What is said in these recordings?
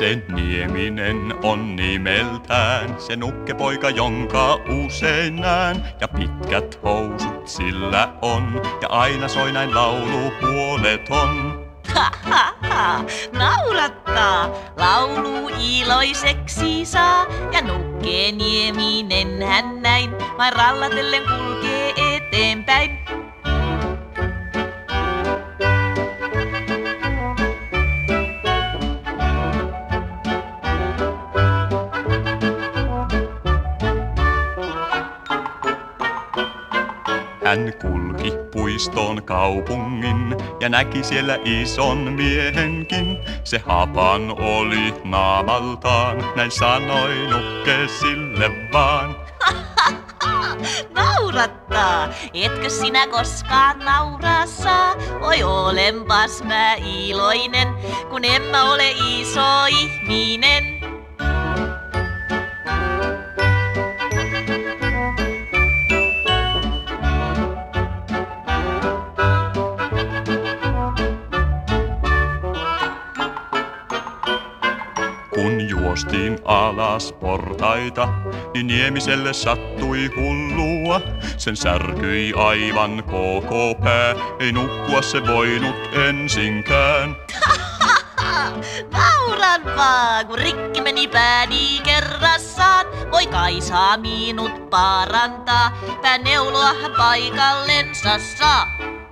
Se Nieminen on nimeltään, se nukkepoika, jonka usein näen. Ja pitkät housut sillä on, ja aina soi näin laulu huoleton. Ha ha ha, naurattaa, laulu iloiseksi saa. Ja nukkee Nieminen hän näin, vain rallatellen kulkee eteenpäin. Hän kulki puistoon kaupungin ja näki siellä ison miehenkin. Se hapan oli naamaltaan, näin sanoi nukke sille vaan. Naurattaa, etkö sinä koskaan nauraa saa? Oi olenpas mä iloinen, kun en mä ole iso ihminen. Kun juostiin alas portaita, niin Niemiselle sattui hullua. Sen särkyi aivan koko pää, ei nukkua se voinut ensinkään. Nauran vaan, kun rikki meni pääni kerrassaan. Voi Kaisa minut parantaa, pääneuloa hän paikallensa saa.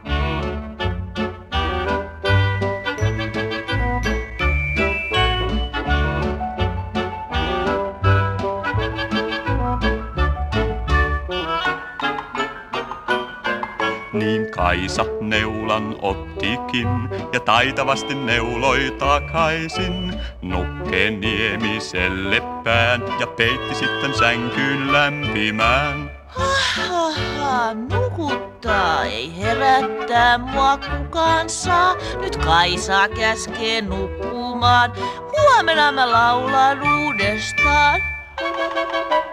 Niin Kaisa neulan ottikin ja taitavasti neuloi takaisin. Nukke Niemiselle pään ja peitti sitten sänkyyn lämpimään. Nukuttaa, ei herättää mua kukaan saa. Nyt Kaisa käskee nukkumaan, huomenna mä laulan uudestaan.